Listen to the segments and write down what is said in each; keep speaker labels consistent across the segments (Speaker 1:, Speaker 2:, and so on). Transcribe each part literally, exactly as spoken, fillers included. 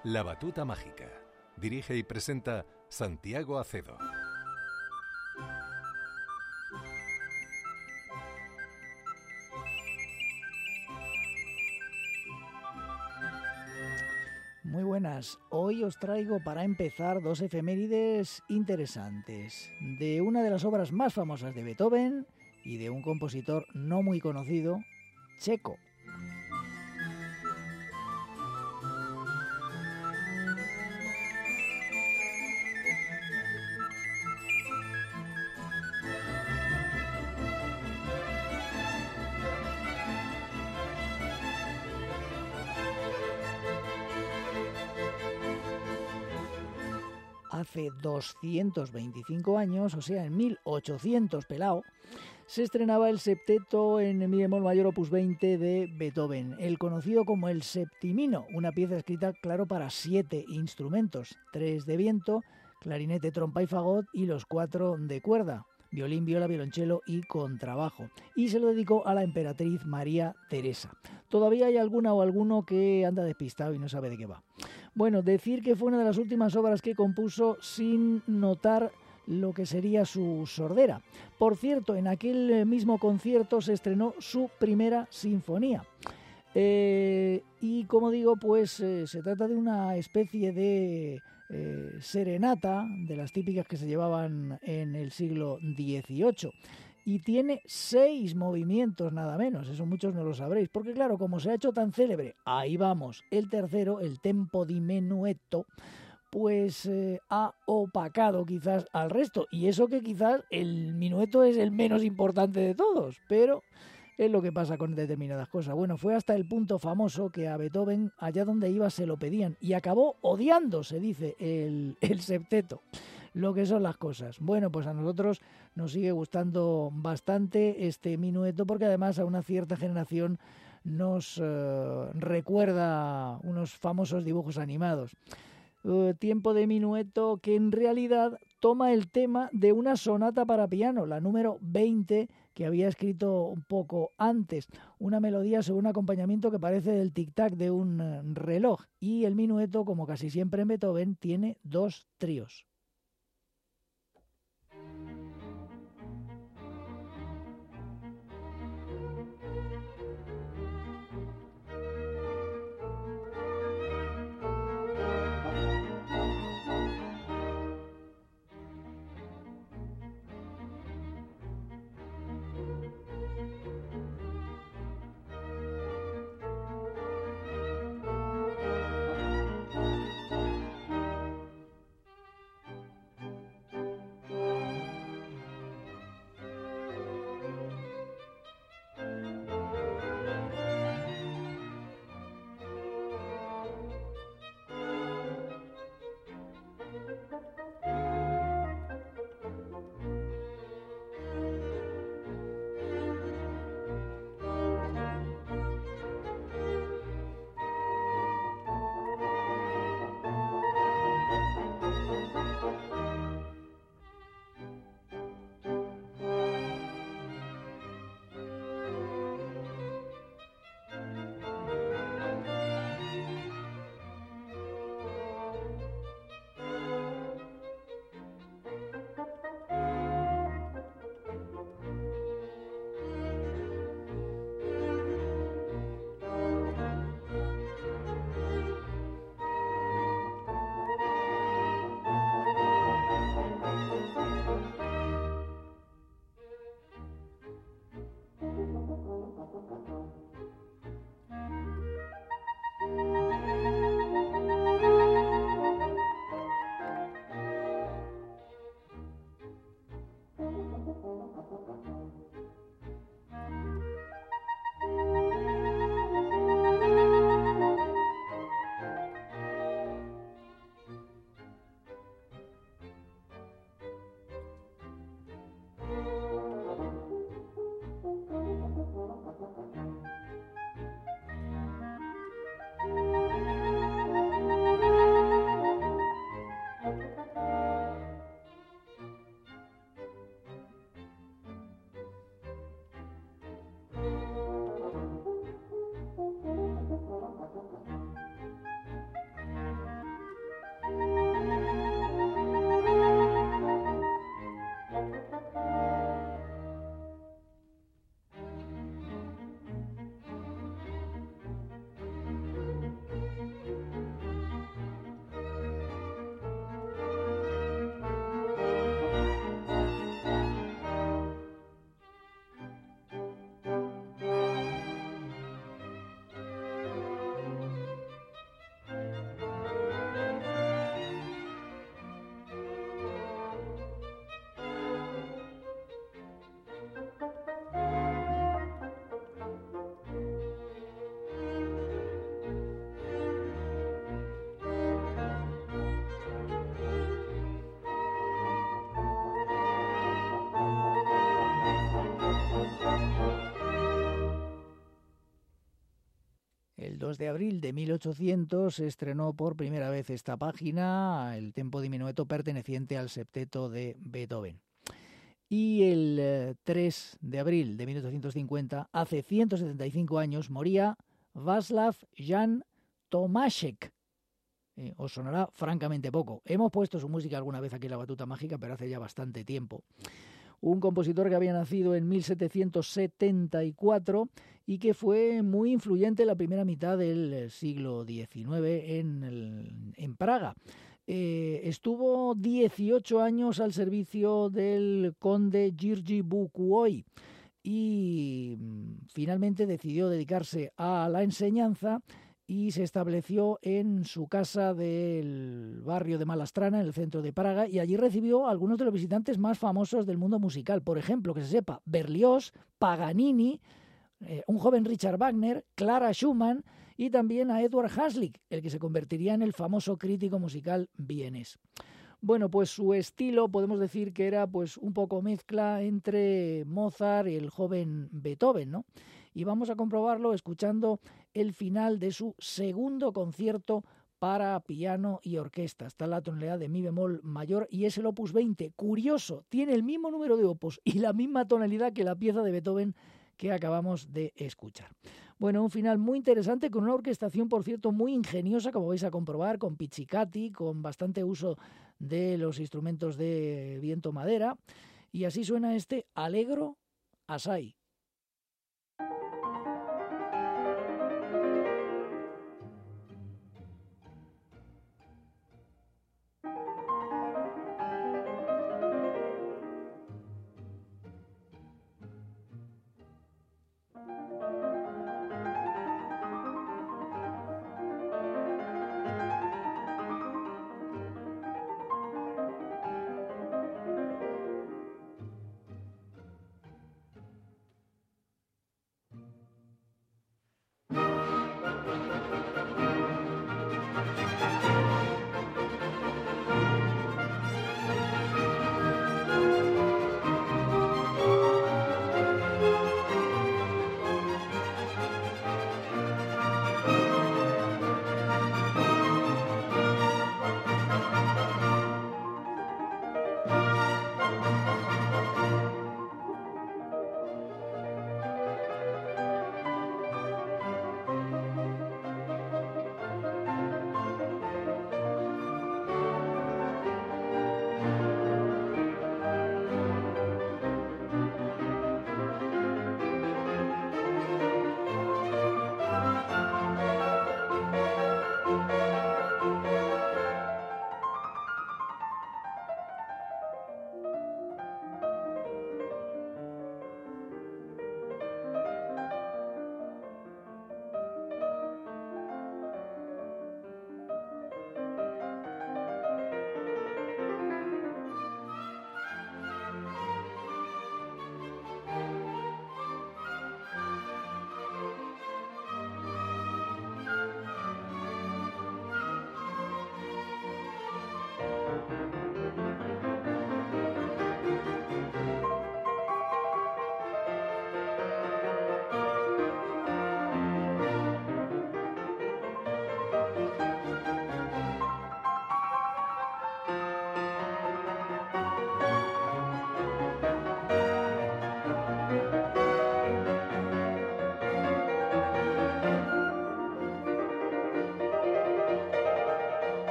Speaker 1: La Batuta Mágica. Dirige y presenta Santiago Acedo.
Speaker 2: Muy buenas, hoy os traigo para empezar dos efemérides interesantes, de una de las obras más famosas de Beethoven y de un compositor no muy conocido, checo. Hace doscientos veinticinco años, o sea, en mil ochocientos pelao, se estrenaba el septeto en mi bemol mayor opus veinte de Beethoven, el conocido como el Septimino, una pieza escrita, claro, para siete instrumentos, tres de viento, clarinete, trompa y fagot, y los cuatro de cuerda, violín, viola, violonchelo y contrabajo, y se lo dedicó a la emperatriz María Teresa. Todavía hay alguna o alguno que anda despistado y no sabe de qué va. Bueno, decir que fue una de las últimas obras que compuso sin notar lo que sería su sordera. Por cierto, en aquel mismo concierto se estrenó su primera sinfonía. Eh, y como digo, pues eh, se trata de una especie de eh, serenata, de las típicas que se llevaban en el siglo dieciocho. Y tiene seis movimientos nada menos, eso muchos no lo sabréis, porque claro, como se ha hecho tan célebre, ahí vamos, el tercero, el tempo di menuetto, pues eh, ha opacado quizás al resto, y eso que quizás el minueto es el menos importante de todos, pero es lo que pasa con determinadas cosas. Bueno, fue hasta el punto famoso que a Beethoven, allá donde iba, se lo pedían, y acabó odiando, se dice, el, el septeto. Lo que son las cosas. Bueno, pues a nosotros nos sigue gustando bastante este minueto porque además a una cierta generación nos uh, recuerda unos famosos dibujos animados. Uh, tiempo de minueto que en realidad toma el tema de una sonata para piano, la número veinte, que había escrito un poco antes, una melodía sobre un acompañamiento que parece del tic-tac de un uh, reloj, y el minueto, como casi siempre en Beethoven, tiene dos tríos. El dos de abril de mil ochocientos se estrenó por primera vez esta página, el tempo di minueto perteneciente al septeto de Beethoven. Y el eh, tres de abril de mil ochocientos cincuenta, hace ciento setenta y cinco años, moría Václav Jan Tomášek. Eh, os sonará francamente poco. Hemos puesto su música alguna vez aquí en La Batuta Mágica, pero hace ya bastante tiempo. Un compositor que había nacido en mil setecientos setenta y cuatro y que fue muy influyente en la primera mitad del siglo diecinueve en, el, en Praga. Eh, estuvo dieciocho años al servicio del conde Jiří Bukowski y finalmente decidió dedicarse a la enseñanza y se estableció en su casa del barrio de Malastrana, en el centro de Praga, y allí recibió a algunos de los visitantes más famosos del mundo musical. Por ejemplo, que se sepa, Berlioz, Paganini, eh, un joven Richard Wagner, Clara Schumann y también a Edward Haslick, el que se convertiría en el famoso crítico musical vienés. Bueno, pues su estilo podemos decir que era pues un poco mezcla entre Mozart y el joven Beethoven, ¿no? Y vamos a comprobarlo escuchando el final de su segundo concierto para piano y orquesta. Está en la tonalidad de mi bemol mayor y es el opus veinte. Curioso, tiene el mismo número de opus y la misma tonalidad que la pieza de Beethoven que acabamos de escuchar. Bueno, un final muy interesante con una orquestación, por cierto, muy ingeniosa, como vais a comprobar, con pizzicati, con bastante uso de los instrumentos de viento madera. Y así suena este Allegro Assai.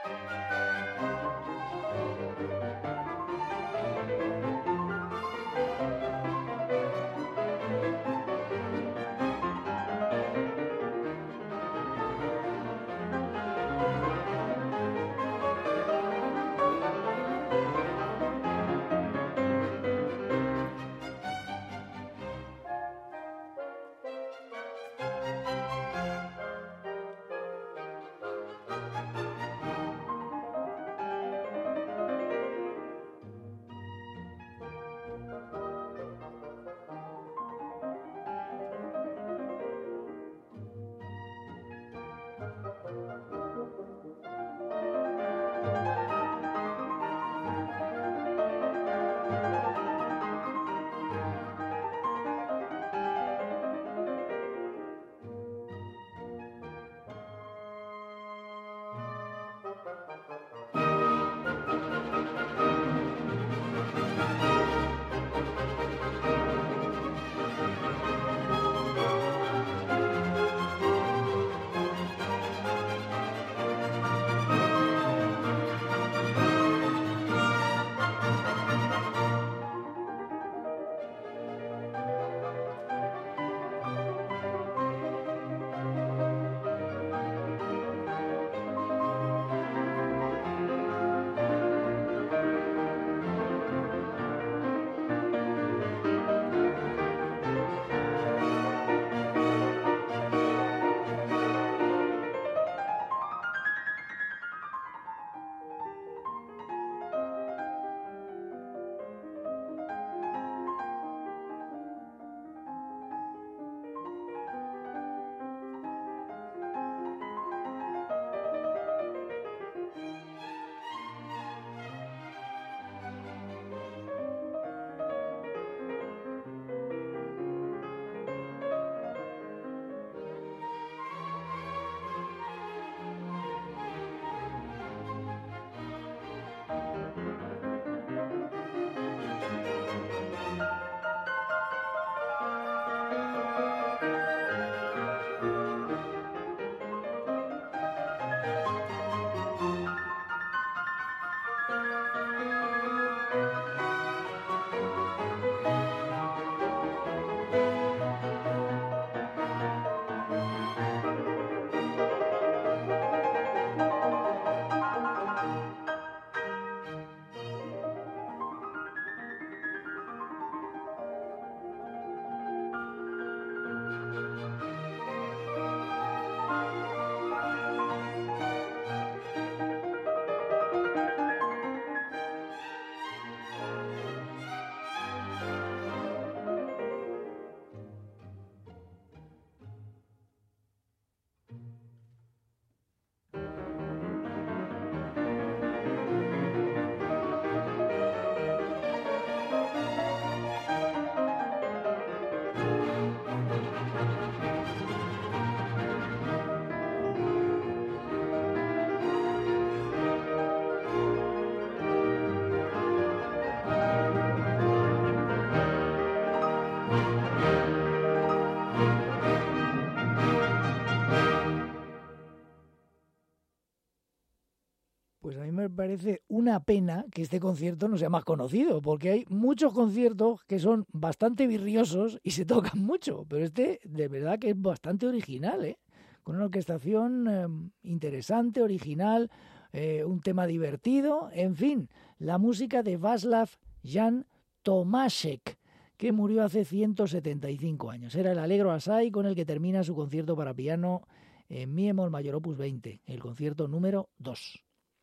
Speaker 2: Pues a mí me parece una pena que este concierto no sea más conocido, porque hay muchos conciertos que son bastante virriosos y se tocan mucho, pero este de verdad que es bastante original, ¿eh? Con una orquestación eh, interesante, original, eh, un tema divertido, en fin, la música de Václav Jan Tomášek, que murió hace ciento setenta y cinco años. Era el Allegro Assai con el que termina su concierto para piano en mi bemol mayor opus veinte, el concierto número dos.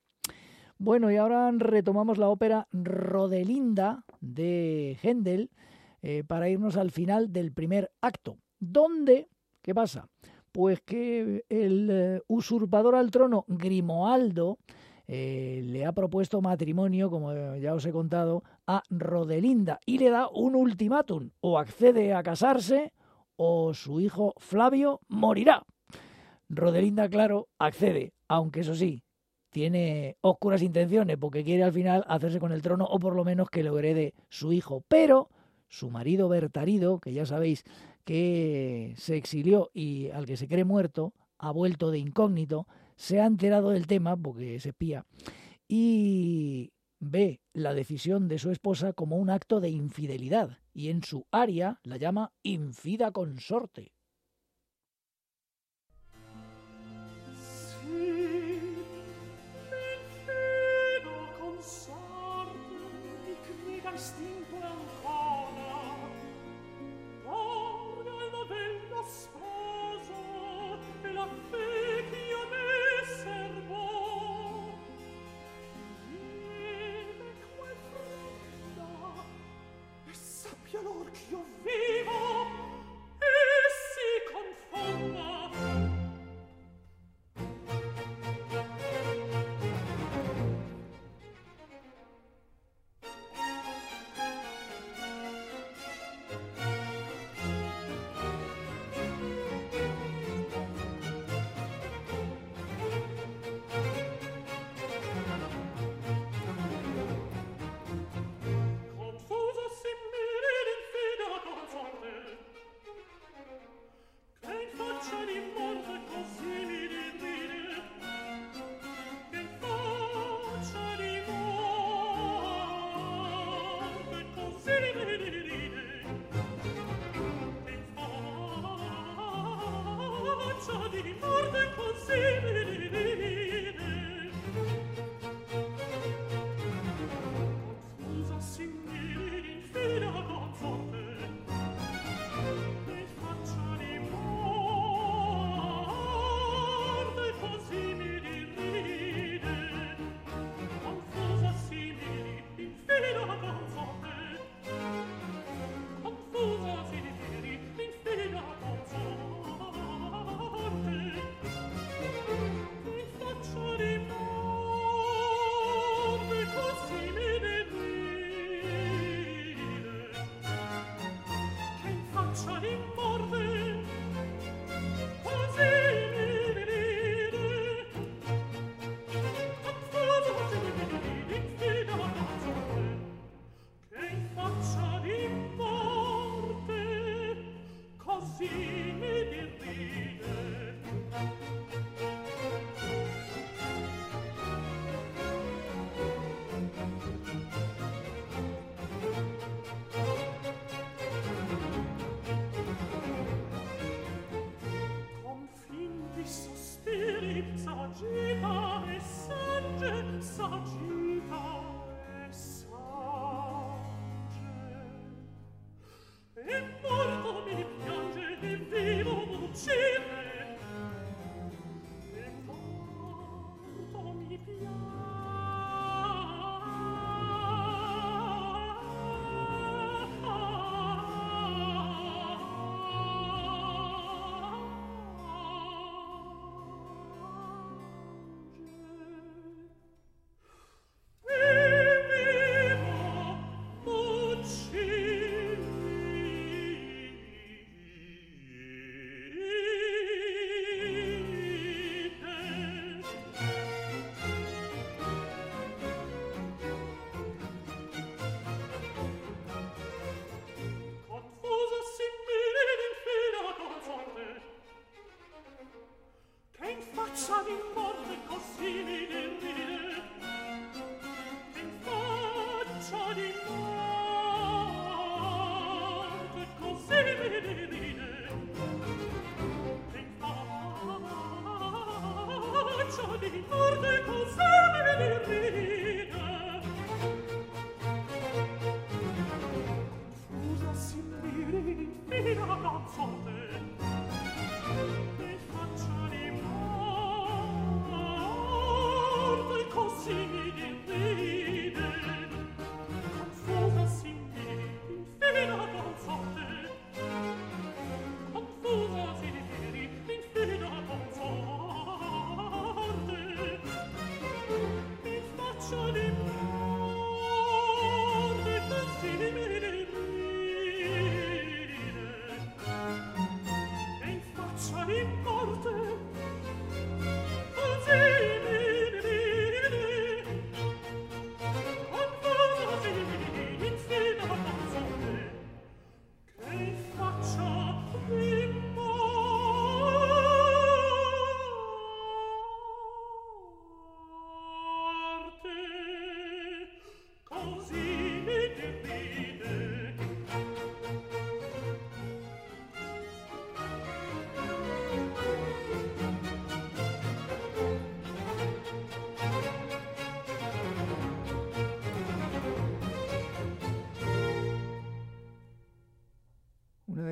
Speaker 2: Bueno, y ahora retomamos la ópera Rodelinda de Händel eh, para irnos al final del primer acto. ¿Dónde? ¿Qué pasa? Pues que el eh, usurpador al trono Grimoaldo eh, le ha propuesto matrimonio, como ya os he contado, a Rodelinda y le da un ultimátum: o accede a casarse o su hijo Flavio morirá. Rodelinda, claro, accede, aunque eso sí, tiene oscuras intenciones porque quiere al final hacerse con el trono o por lo menos que lo herede su hijo. Pero su marido Bertarido, que ya sabéis que se exilió y al que se cree muerto, ha vuelto de incógnito, se ha enterado del tema, porque se espía, y ve la decisión de su esposa como un acto de infidelidad, y en su aria la llama infida consorte.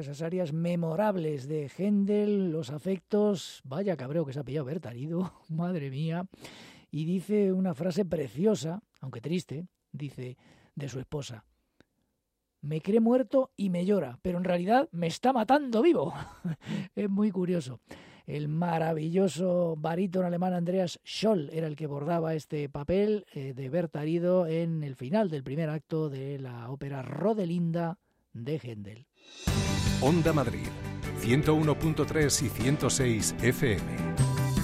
Speaker 2: esas áreas memorables de Händel, los afectos, vaya cabreo que se ha pillado Bertarido, madre mía, y dice una frase preciosa, aunque triste, dice de su esposa: me cree muerto y me llora, pero en realidad me está matando vivo. Es muy curioso. El maravilloso barítono alemán Andreas Scholl era el que bordaba este papel eh, de Bertarido en el final del primer acto de la ópera Rodelinda de Händel.
Speaker 1: Onda Madrid, ciento uno punto tres y ciento seis F M.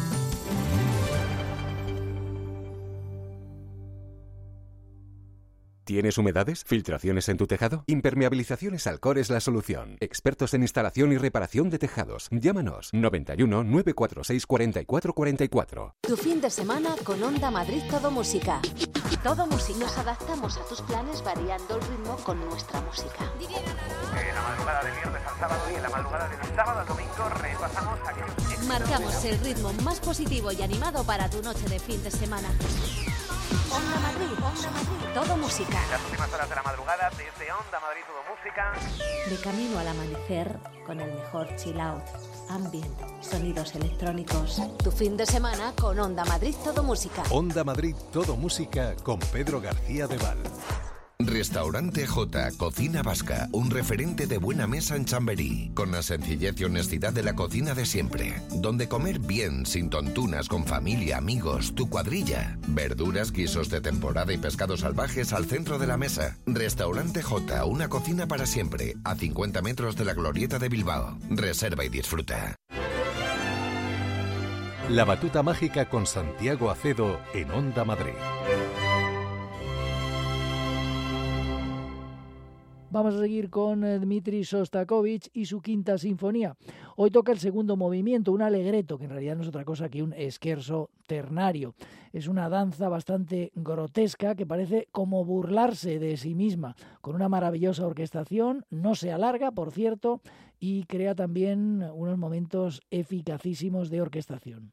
Speaker 1: ¿Tienes humedades? ¿Filtraciones en tu tejado? Impermeabilizaciones Alcor es la solución. Expertos en instalación y reparación de tejados. Llámanos noventa y uno, nueve cuatro seis, cuarenta y cuatro cuarenta y cuatro.
Speaker 3: Tu fin de semana con Onda Madrid Todo Música. Todo Música. Nos adaptamos a tus planes variando el ritmo con nuestra música.
Speaker 4: En la madrugada del viernes al sábado y en la madrugada del sábado al domingo repasamos aquellos...
Speaker 3: Marcamos el ritmo más positivo y animado para tu noche de fin de semana. Onda Madrid, Onda Madrid, Todo Música.
Speaker 4: Las últimas horas de la madrugada desde Onda Madrid Todo Música.
Speaker 3: De camino al amanecer con el mejor chill out, ambient, sonidos electrónicos. Tu fin de semana con Onda Madrid Todo Música.
Speaker 1: Onda Madrid Todo Música con Pedro García de Val.
Speaker 5: Restaurante J, Cocina Vasca, un referente de buena mesa en Chamberí, con la sencillez y honestidad de la cocina de siempre, donde comer bien, sin tontunas, con familia, amigos, tu cuadrilla, verduras, guisos de temporada y pescados salvajes al centro de la mesa. Restaurante J, una cocina para siempre, a cincuenta metros de la Glorieta de Bilbao. Reserva y disfruta.
Speaker 1: La batuta mágica con Santiago Acedo en Onda Madrid.
Speaker 2: Vamos a seguir con Dmitri Shostakovich y su Quinta Sinfonía. Hoy toca el segundo movimiento, un allegretto, que en realidad no es otra cosa que un scherzo ternario. Es una danza bastante grotesca que parece como burlarse de sí misma, con una maravillosa orquestación, no se alarga, por cierto, y crea también unos momentos eficacísimos de orquestación.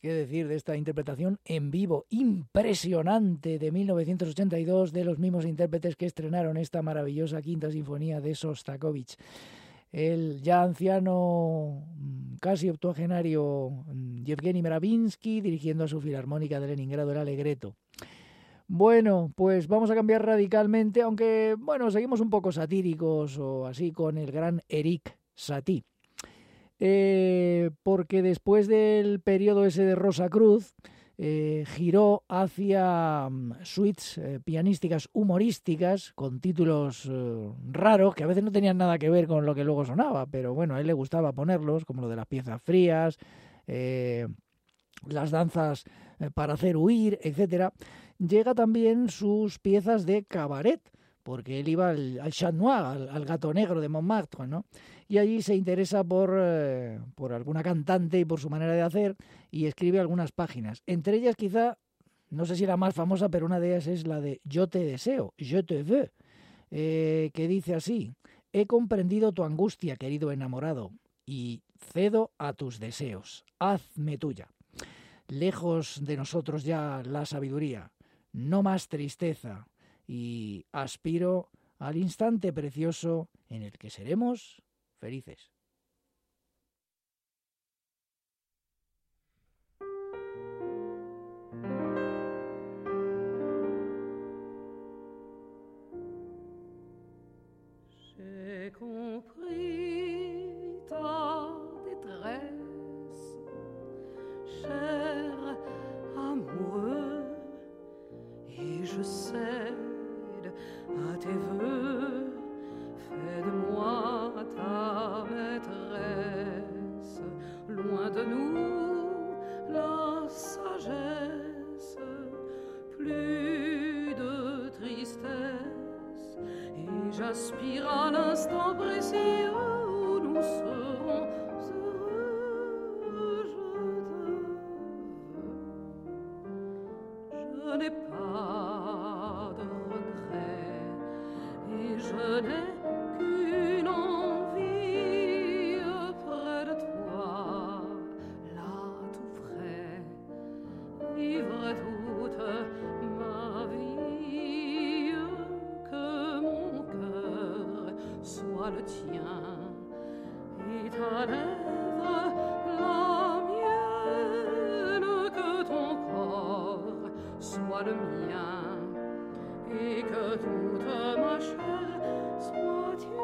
Speaker 2: qué decir de esta interpretación en vivo impresionante de mil novecientos ochenta y dos de los mismos intérpretes que estrenaron esta maravillosa quinta sinfonía de Sostakovich. El ya anciano, casi octogenario Yevgeny Mravinsky dirigiendo a su Filarmónica de Leningrado el Allegretto. Bueno, pues vamos a cambiar radicalmente, aunque, bueno, seguimos un poco satíricos o así con el gran Erik Satie. Eh, porque después del periodo ese de Rosa Cruz, eh, giró hacia um, suites eh, pianísticas humorísticas con títulos eh, raros que a veces no tenían nada que ver con lo que luego sonaba, pero bueno, a él le gustaba ponerlos, como lo de las piezas frías, eh, las danzas eh, para hacer huir, etcétera. Llega también sus piezas de cabaret, porque él iba al, al Chat Noir, al, al Gato Negro de Montmartre, ¿no? Y allí se interesa por, eh, por alguna cantante y por su manera de hacer y escribe algunas páginas. Entre ellas quizá, no sé si la más famosa, pero una de ellas es la de Yo te deseo, Je te veux, eh, que dice así: he comprendido tu angustia, querido enamorado, y cedo a tus deseos, hazme tuya. Lejos de nosotros ya la sabiduría, no más tristeza, y aspiro al instante precioso en el que seremos felices.
Speaker 6: J'ai compris ta détresse, cher amoureux, et je cède à tes voeux. Fais de moi ta maîtresse, loin de nous la sagesse, plus de tristesse, et j'aspire à l'instant précis où nous serons heureux. Je te veux, je n'ai pas de regrets, et je n'ai qu'une envie près de toi, là tout près, vivre toute ma vie, que mon cœur soit le tien et ta lèvre la mienne, que ton corps soit le mien et que toute ma chair soit tienne.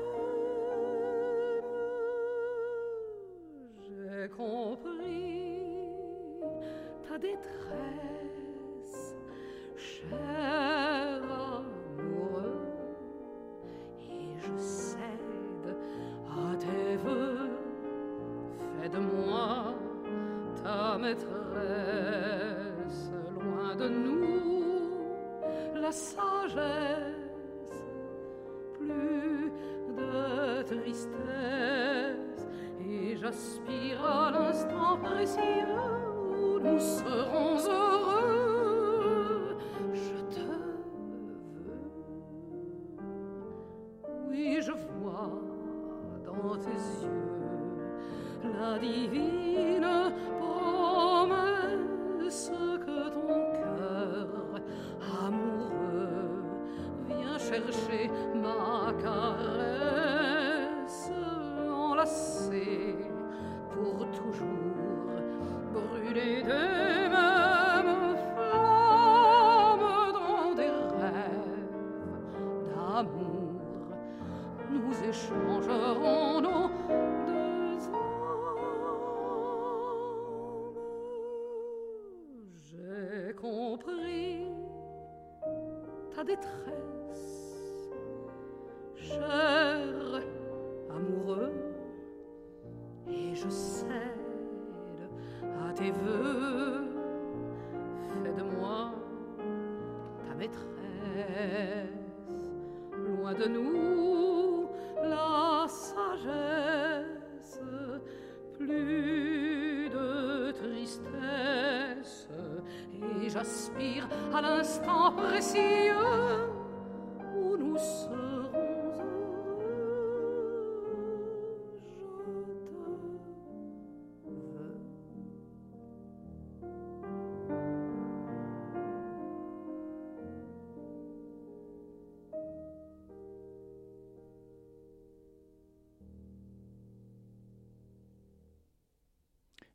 Speaker 6: J'ai compris ta détresse, cher amoureux, et je cède à tes voeux. Fais de moi ta maîtresse, loin de nous la sagesse, plus de tristesse, et j'aspire à l'instant précis où nous serons heureux. Je te veux, oui, je vois dans tes yeux la divine promesse que ton cœur amoureux vient chercher ma caresse, enlacée pour toujours, brûler des mêmes flammes dans des rêves d'amour. Nous échangerons nos deux âmes. J'ai compris ta détresse, cher amoureux, et je cède à tes voeux. Fais de moi ta maîtresse, loin de nous la sagesse, plus de tristesse, et j'aspire à l'instant précieux où nous serons heureux. Je te veux.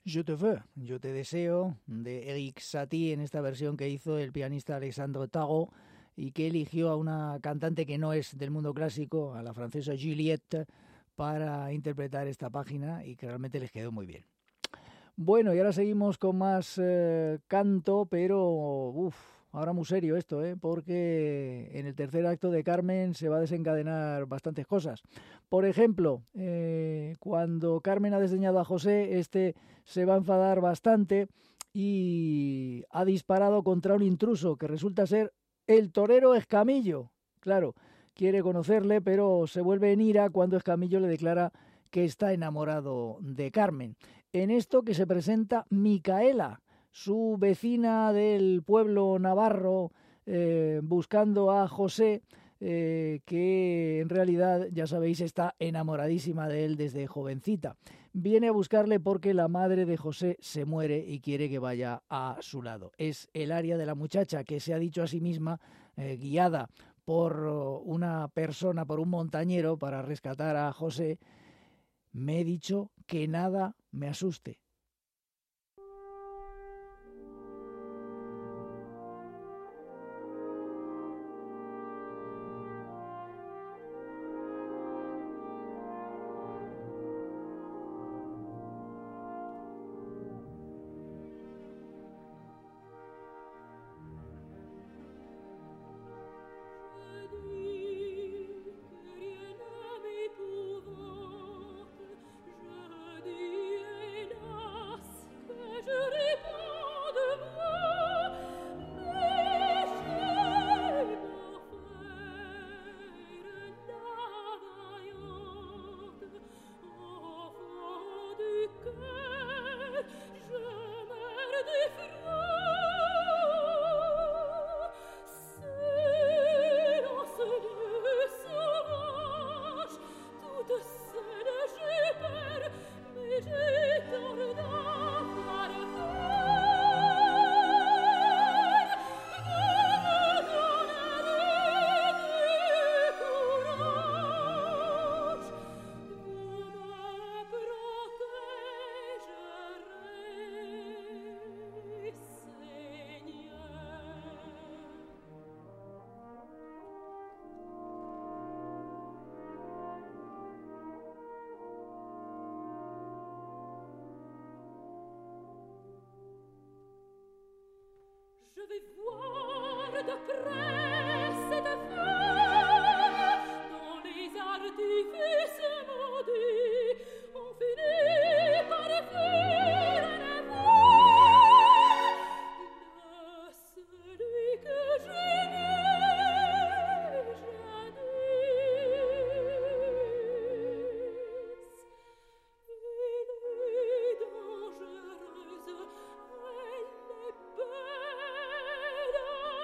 Speaker 2: Je te veux, yo te deseo, de Eric Satie, en esta versión que hizo el pianista Alexandre Tarot y que eligió a una cantante que no es del mundo clásico, a la francesa Juliette, para interpretar esta página y que realmente les quedó muy bien. Bueno, y ahora seguimos con más eh, canto, pero uf, ahora muy serio esto, ¿eh? Porque en el tercer acto de Carmen se va a desencadenar bastantes cosas. Por ejemplo, eh, cuando Carmen ha desdeñado a José, este se va a enfadar bastante y ha disparado contra un intruso que resulta ser el torero Escamillo. Claro, quiere conocerle, pero se vuelve en ira cuando Escamillo le declara que está enamorado de Carmen. En esto que se presenta Micaela, su vecina del pueblo navarro, eh, buscando a José, eh, que en realidad, ya sabéis, está enamoradísima de él desde jovencita. Viene a buscarle porque la madre de José se muere y quiere que vaya a su lado. Es el aria de la muchacha que se ha dicho a sí misma, eh, guiada por una persona, por un montañero, para rescatar a José. Me he dicho que nada me asuste.
Speaker 6: Je vais voir de près cette femme dont les artifices maudits ont fini par fuir la voix de celui que j'aimais jadis. Il est dangereuse, elle est belle,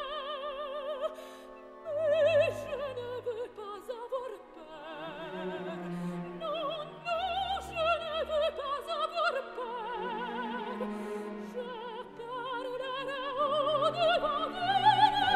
Speaker 6: mais je ne veux pas avoir peur. Non, non, je ne veux pas avoir peur. Je parlerai au-devant d'elle.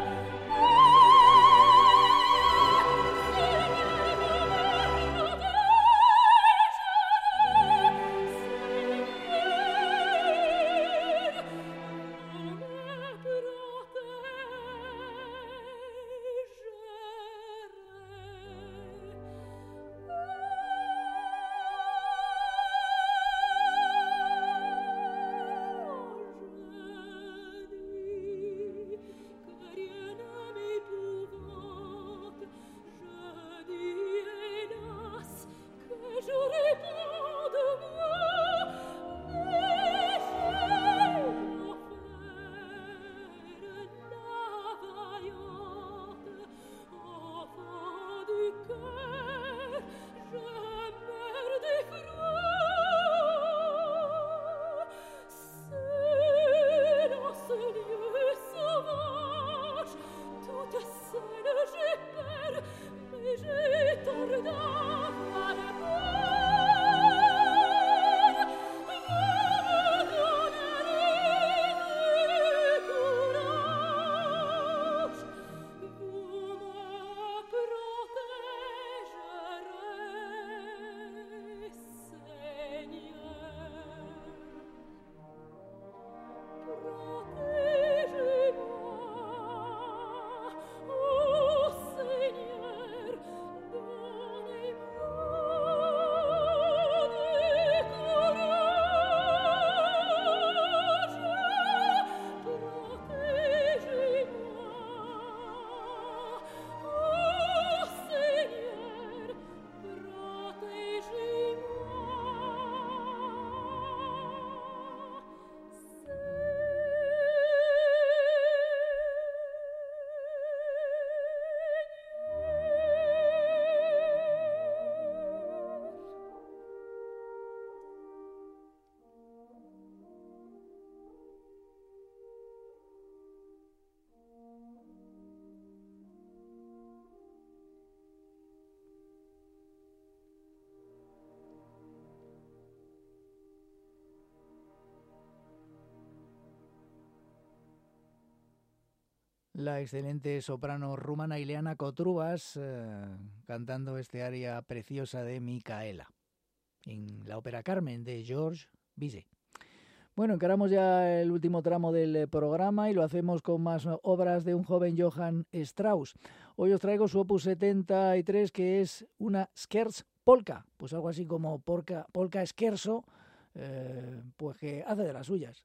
Speaker 2: la excelente soprano rumana Ileana Cotrubas eh, cantando este aria preciosa de Micaela en la ópera Carmen de Georges Bizet. Bueno, encaramos ya el último tramo del programa y lo hacemos con más obras de un joven Johann Strauss. Hoy os traigo su opus setenta y tres, que es una scherzo polka, pues algo así como polka, polka scherzo, eh, pues que hace de las suyas.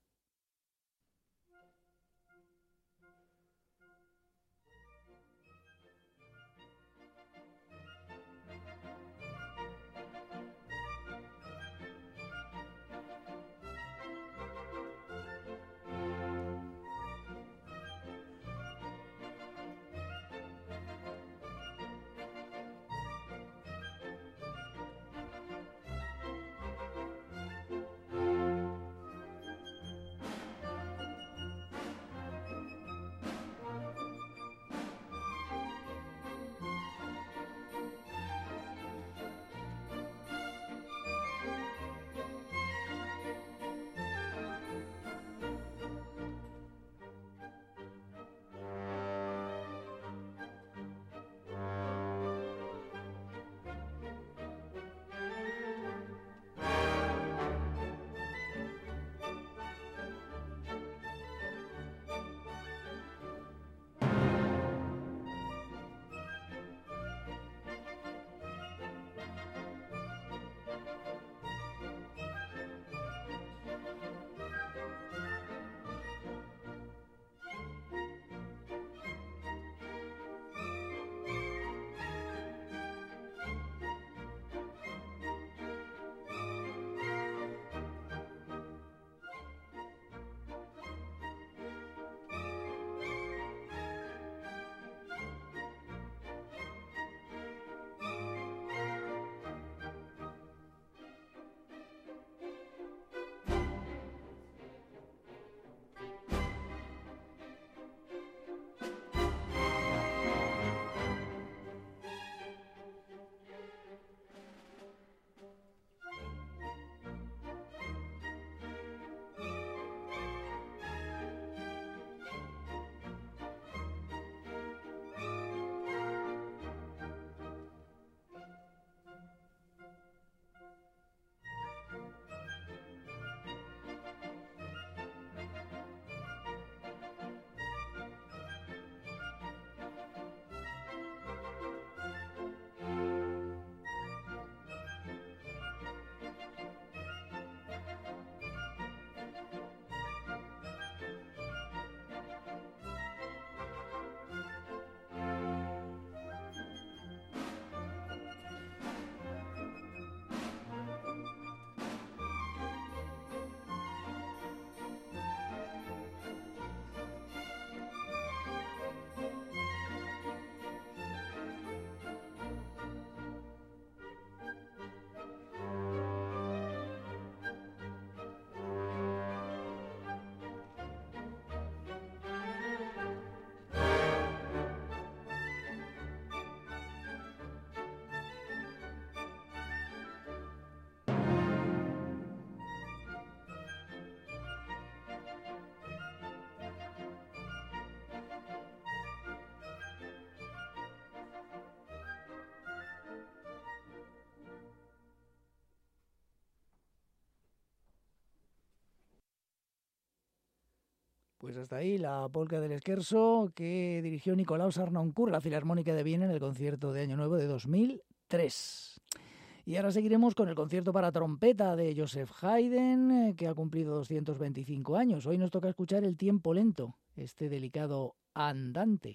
Speaker 2: Pues hasta ahí la polka del Scherzo que dirigió Nikolaus Harnoncourt, la Filarmónica de Viena, en el concierto de Año Nuevo de dos mil tres. Y ahora seguiremos con el concierto para trompeta de Joseph Haydn, que ha cumplido doscientos veinticinco años. Hoy nos toca escuchar el Tiempo lento, este delicado andante.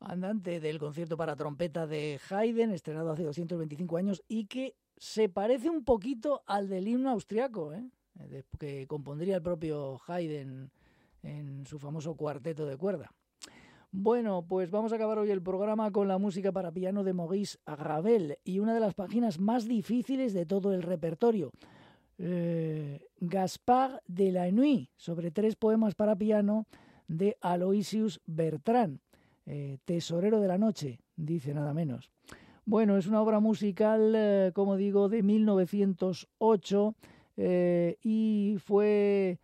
Speaker 2: andante del concierto para trompeta de Haydn, estrenado hace doscientos veinticinco años, y que se parece un poquito al del himno austriaco, ¿eh? que compondría el propio Haydn en su famoso cuarteto de cuerda. Bueno, pues vamos a acabar hoy el programa con la música para piano de Maurice Ravel y una de las páginas más difíciles de todo el repertorio. Eh, Gaspard de la Nuit, sobre tres poemas para piano de Aloysius Bertrand. Eh, Tesorero de la noche, dice nada menos. Bueno, es una obra musical, eh, como digo, de mil novecientos ocho eh, y fue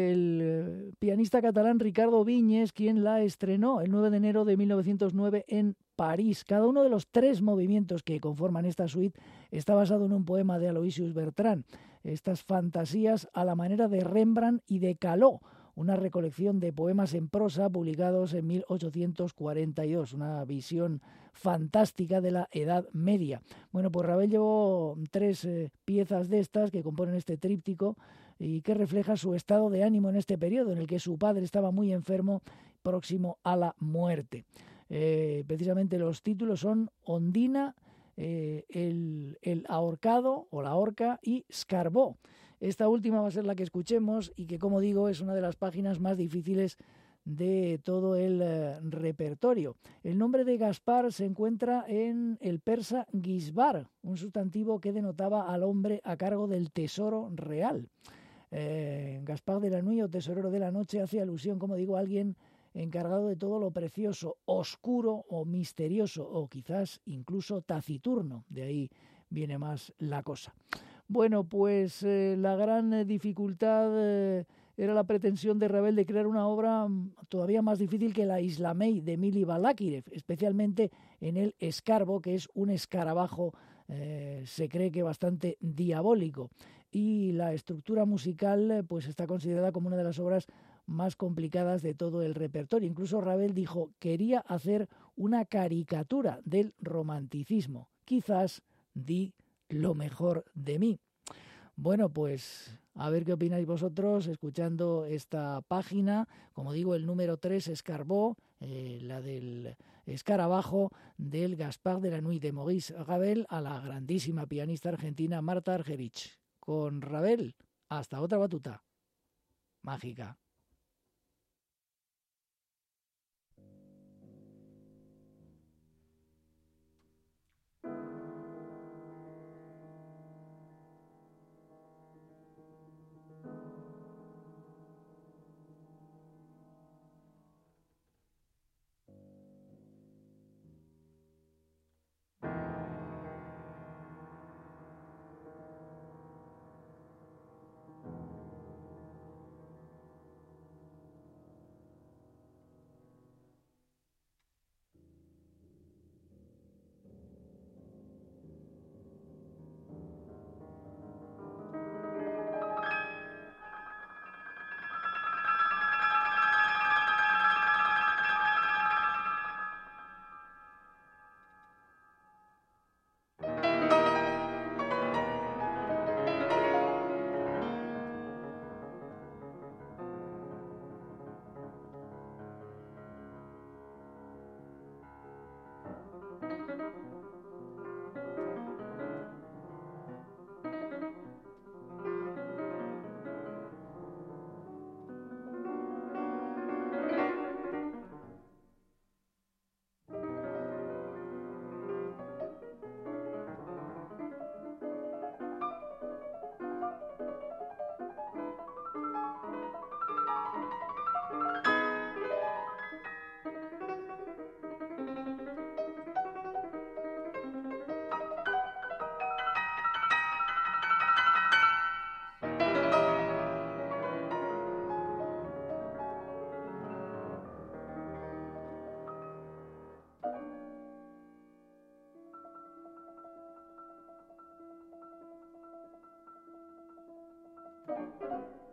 Speaker 2: el pianista catalán Ricardo Viñes quien la estrenó el nueve de enero de mil novecientos nueve en París. Cada uno de los tres movimientos que conforman esta suite está basado en un poema de Aloysius Bertrand. Estas fantasías a la manera de Rembrandt y de Caló, una recolección de poemas en prosa publicados en mil ochocientos cuarenta y dos, una visión fantástica de la Edad Media. Bueno, pues Ravel llevó tres eh, piezas de estas que componen este tríptico y que refleja su estado de ánimo en este periodo en el que su padre estaba muy enfermo, próximo a la muerte. Eh, precisamente los títulos son Ondina, eh, el, el ahorcado o la horca y Scarbó. Esta última va a ser la que escuchemos y que, como digo, es una de las páginas más difíciles de todo el eh, repertorio. El nombre de Gaspar se encuentra en el persa Gisbar, un sustantivo que denotaba al hombre a cargo del tesoro real. Eh, Gaspard de la Nuit o tesorero de la noche hace alusión, como digo, a alguien encargado de todo lo precioso, oscuro o misterioso, o quizás incluso taciturno. De ahí viene más la cosa. Bueno, pues eh, la gran eh, dificultad eh, era la pretensión de Ravel de crear una obra todavía más difícil que la Islamey de Mili Balakirev, especialmente en el Escarbo, que es un escarabajo, eh, se cree que bastante diabólico. Y la estructura musical eh, pues está considerada como una de las obras más complicadas de todo el repertorio. Incluso Ravel dijo, quería hacer una caricatura del romanticismo. Quizás di lo mejor de mí. Bueno, pues a ver qué opináis vosotros escuchando esta página. Como digo, el número tres, Escarbó, eh, la del escarabajo del Gaspard de la Nuit de Maurice Ravel, a la grandísima pianista argentina Marta Argerich. Con Ravel, hasta otra batuta mágica.
Speaker 7: Thank you.